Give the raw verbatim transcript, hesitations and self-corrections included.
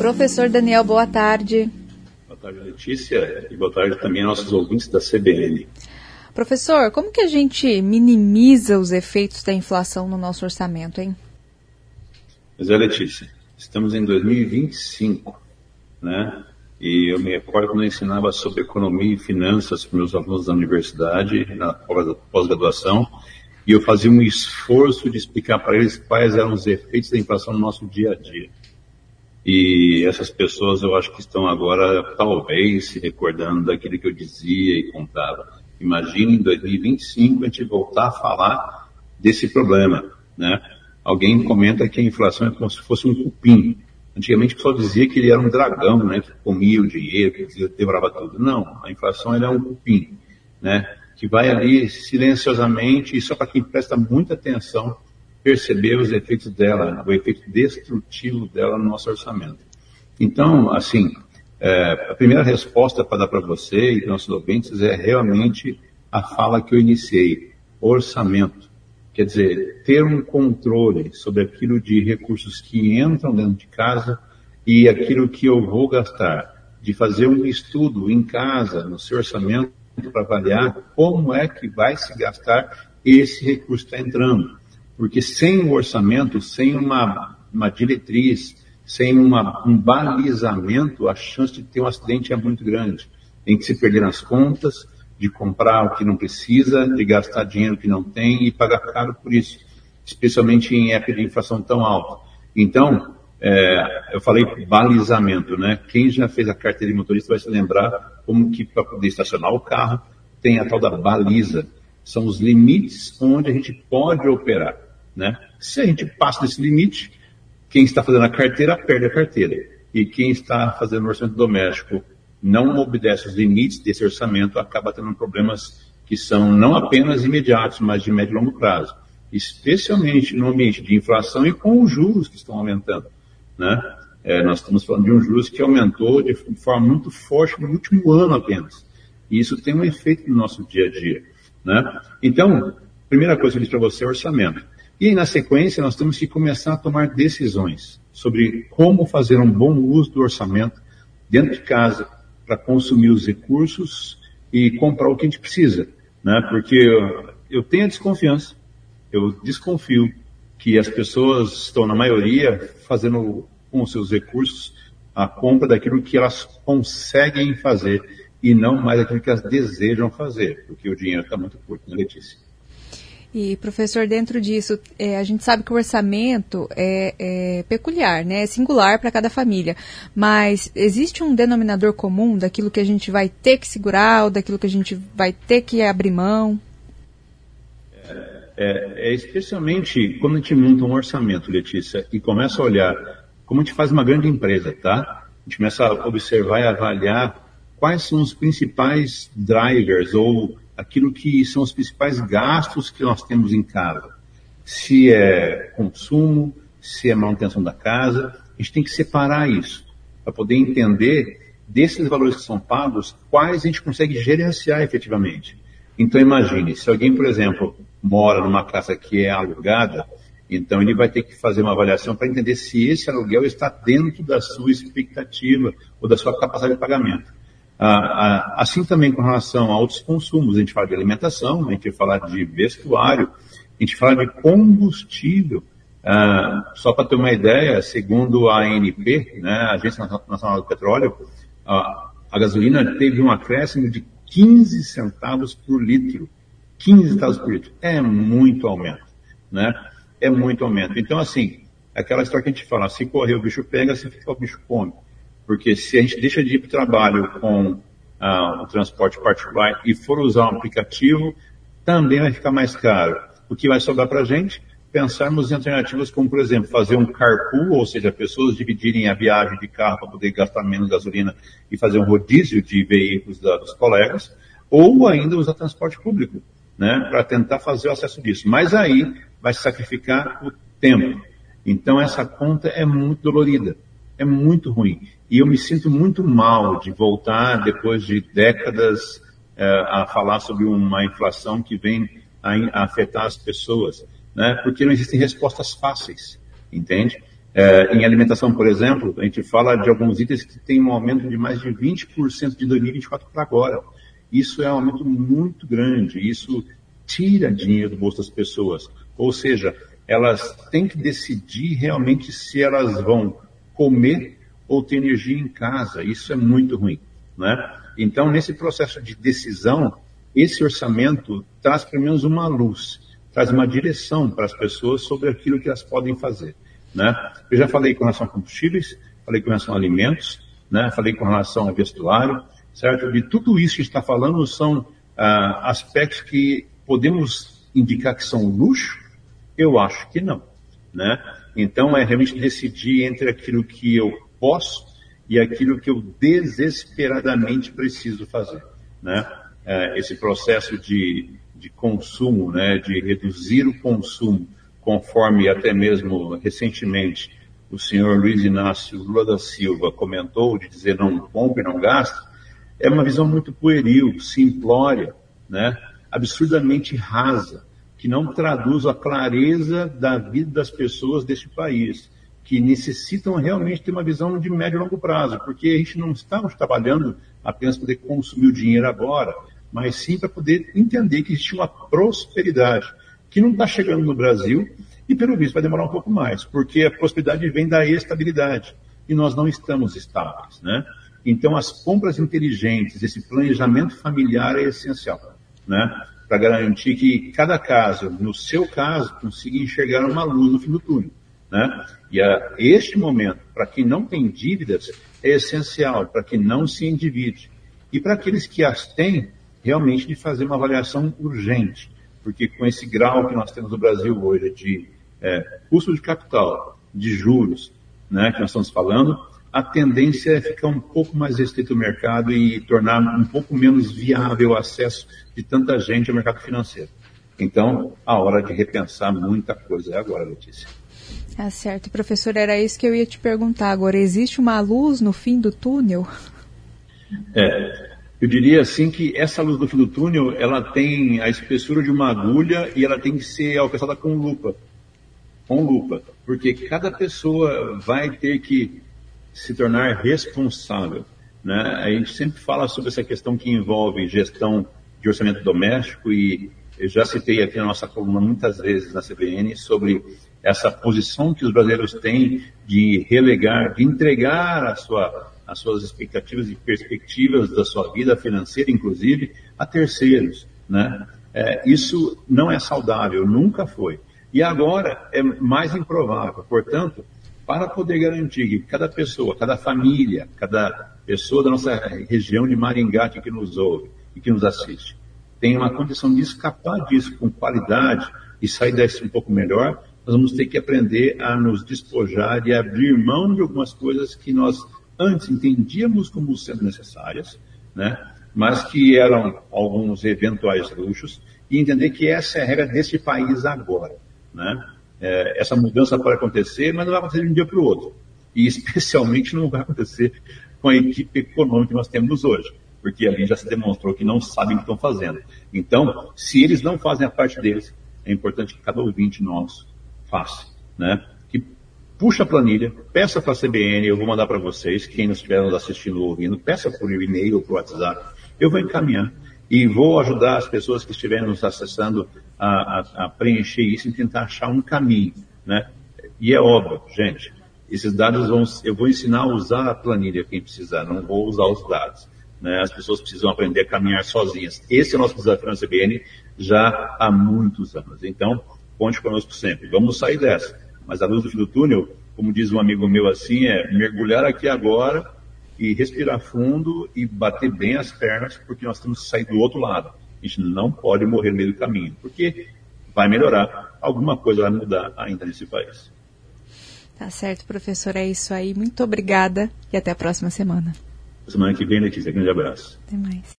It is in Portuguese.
Professor Daniel, boa tarde. Boa tarde, Letícia, e boa tarde também aos nossos ouvintes da C B N. Professor, como que a gente minimiza os efeitos da inflação no nosso orçamento, hein? Pois é, Letícia, estamos em dois mil e vinte e cinco, né? E eu me recordo quando eu ensinava sobre economia e finanças para meus alunos da universidade, na pós-graduação, e eu fazia um esforço de explicar para eles quais eram os efeitos da inflação no nosso dia a dia. E essas pessoas eu acho que estão agora, talvez, se recordando daquilo que eu dizia e contava. Imagine em dois mil e vinte e cinco a gente voltar a falar desse problema, né? Alguém comenta que a inflação é como se fosse um cupim. Antigamente o pessoal dizia que ele era um dragão, né? Que comia o dinheiro, que devorava tudo. Não, a inflação ela é um cupim, né? Que vai ali silenciosamente, e só para quem presta muita atenção, perceber os efeitos dela, o efeito destrutivo dela no nosso orçamento. Então, assim, é, a primeira resposta para dar para você e para nossos ouvintes é realmente a fala que eu iniciei, orçamento. Quer dizer, ter um controle sobre aquilo de recursos que entram dentro de casa e aquilo que eu vou gastar, de fazer um estudo em casa, no seu orçamento, para avaliar como é que vai se gastar esse recurso que está entrando. Porque sem o orçamento, sem uma, uma diretriz, sem uma, um balizamento, a chance de ter um acidente é muito grande. Tem que se perder nas contas, de comprar o que não precisa, de gastar dinheiro que não tem e pagar caro por isso, especialmente em época de inflação tão alta. Então, é, eu falei balizamento, né? Quem já fez a carteira de motorista vai se lembrar como que para poder estacionar o carro tem a tal da baliza. São os limites onde a gente pode operar, né? Se a gente passa desse limite, quem está fazendo a carteira perde a carteira. E quem está fazendo o orçamento doméstico não obedece os limites desse orçamento, acaba tendo problemas que são não apenas imediatos, mas de médio e longo prazo. Especialmente no ambiente de inflação e com os juros que estão aumentando, né? É, nós estamos falando de um juros que aumentou de forma muito forte no último ano apenas. E isso tem um efeito no nosso dia a dia, né? Então, primeira coisa que eu disse para você é orçamento. E aí, na sequência, nós temos que começar a tomar decisões sobre como fazer um bom uso do orçamento dentro de casa para consumir os recursos e comprar o que a gente precisa, né? Porque eu, eu tenho a desconfiança, eu desconfio que as pessoas estão, na maioria, fazendo com os seus recursos a compra daquilo que elas conseguem fazer e não mais aquilo que elas desejam fazer, porque o dinheiro está muito curto, né, Letícia? E, professor, dentro disso, é, a gente sabe que o orçamento é, é peculiar, né? É singular para cada família. Mas existe um denominador comum daquilo que a gente vai ter que segurar ou daquilo que a gente vai ter que abrir mão? É, é, é especialmente quando a gente monta um orçamento, Letícia, e começa a olhar como a gente faz uma grande empresa, tá? A gente começa a observar e avaliar quais são os principais drivers ou aquilo que são os principais gastos que nós temos em casa. Se é consumo, se é manutenção da casa, a gente tem que separar isso, para poder entender desses valores que são pagos, quais a gente consegue gerenciar efetivamente. Então imagine, se alguém, por exemplo, mora numa casa que é alugada, então ele vai ter que fazer uma avaliação para entender se esse aluguel está dentro da sua expectativa ou da sua capacidade de pagamento. Ah, ah, assim também com relação a outros consumos, a gente fala de alimentação, a gente fala de vestuário, a gente fala de combustível. Ah, só para ter uma ideia, segundo a A N P, né, a Agência Nacional do Petróleo, ah, a gasolina teve um acréscimo de quinze centavos por litro. quinze centavos por litro. É muito aumento, né? É muito aumento. Então, assim, aquela história que a gente fala, se correr o bicho pega, se ficar o bicho come. Porque se a gente deixa de ir para o trabalho com ah, o transporte particular e for usar um aplicativo, também vai ficar mais caro. O que vai sobrar para a gente? Pensarmos em alternativas como, por exemplo, fazer um carpool, ou seja, pessoas dividirem a viagem de carro para poder gastar menos gasolina e fazer um rodízio de veículos da, dos colegas, ou ainda usar transporte público, né, para tentar fazer o acesso disso. Mas aí vai sacrificar o tempo. Então essa conta é muito dolorida. É muito ruim. E eu me sinto muito mal de voltar, depois de décadas, eh, a falar sobre uma inflação que vem a, a afetar as pessoas, né? Porque não existem respostas fáceis, entende? É, em alimentação, por exemplo, a gente fala de alguns itens que têm um aumento de mais de vinte por cento de dois mil e vinte e quatro para agora. Isso é um aumento muito grande, isso tira dinheiro do bolso das pessoas. Ou seja, elas têm que decidir realmente se elas vão comer ou ter energia em casa. Isso é muito ruim, né? Então, nesse processo de decisão, esse orçamento traz pelo menos uma luz, traz uma direção para as pessoas sobre aquilo que elas podem fazer, né? Eu já falei com relação a combustíveis, falei com relação a alimentos, né? Falei com relação a vestuário, certo? De tudo isso que a gente está falando são ah, aspectos que podemos indicar que são luxo? Eu acho que não, né? Então é realmente decidir entre aquilo que eu posso e aquilo que eu desesperadamente preciso fazer, né? É, esse processo de, de consumo, né? De reduzir o consumo, conforme até mesmo recentemente o senhor Luiz Inácio Lula da Silva comentou, de dizer não compre, não gaste, é uma visão muito pueril, simplória, né? Absurdamente rasa, que não traduz a clareza da vida das pessoas deste país, que necessitam realmente ter uma visão de médio e longo prazo, porque a gente não está trabalhando apenas para poder consumir o dinheiro agora, mas sim para poder entender que existe uma prosperidade que não está chegando no Brasil e, pelo visto, vai demorar um pouco mais, porque a prosperidade vem da estabilidade e nós não estamos estáveis, né? Então, as compras inteligentes, esse planejamento familiar é essencial, né? Para garantir que cada caso, no seu caso, consiga enxergar uma luz no fim do túnel, né? E a, este momento, para quem não tem dívidas, é essencial, para que não se endivide. E para aqueles que as têm, realmente de fazer uma avaliação urgente, porque com esse grau que nós temos no Brasil hoje de é, custo de capital, de juros, né, que nós estamos falando, a tendência é ficar um pouco mais restrito o mercado e tornar um pouco menos viável o acesso de tanta gente ao mercado financeiro. Então, a hora de repensar muita coisa é agora, Letícia. Ah, certo. Professor, era isso que eu ia te perguntar agora. Existe uma luz no fim do túnel? É, eu diria assim que essa luz no fim do túnel, ela tem a espessura de uma agulha e ela tem que ser alcançada com lupa. Com lupa. Porque cada pessoa vai ter que se tornar responsável, né? A gente sempre fala sobre essa questão que envolve gestão de orçamento doméstico e eu já citei aqui na nossa coluna muitas vezes na C B N sobre essa posição que os brasileiros têm de relegar, de entregar a sua, as suas expectativas e perspectivas da sua vida financeira, inclusive, a terceiros, né? É, isso não é saudável, nunca foi. E agora é mais improvável. Portanto, para poder garantir que cada pessoa, cada família, cada pessoa da nossa região de Maringá que nos ouve e que nos assiste, tenha uma condição de escapar disso com qualidade e sair desse um pouco melhor, nós vamos ter que aprender a nos despojar e abrir mão de algumas coisas que nós antes entendíamos como sendo necessárias, né? Mas que eram alguns eventuais luxos, e entender que essa é a regra desse país agora, né? É, essa mudança pode acontecer, mas não vai acontecer de um dia para o outro. E especialmente não vai acontecer com a equipe econômica que nós temos hoje, porque ali já se demonstrou que não sabem o que estão fazendo. Então, se eles não fazem a parte deles, é importante que cada ouvinte nosso faça, né? Que puxa a planilha, peça para a C B N, eu vou mandar para vocês, quem não estiver nos assistindo ou ouvindo, peça por e-mail ou por WhatsApp, eu vou encaminhar. E vou ajudar as pessoas que estiverem nos acessando a, a, a preencher isso e tentar achar um caminho, né? E é óbvio, gente, esses dados vão, eu vou ensinar a usar a planilha quem precisar, não vou usar os dados, né? As pessoas precisam aprender a caminhar sozinhas. Esse é o nosso desafio na C B N já há muitos anos. Então, conte conosco sempre. Vamos sair dessa. Mas a luz do fim do túnel, como diz um amigo meu assim, é mergulhar aqui agora e respirar fundo e bater bem as pernas, porque nós temos que sair do outro lado. A gente não pode morrer no meio do caminho, porque vai melhorar, alguma coisa vai mudar ainda nesse país. Tá certo, professor, é isso aí. Muito obrigada e até a próxima semana. Semana que vem, Letícia, grande abraço. Até mais.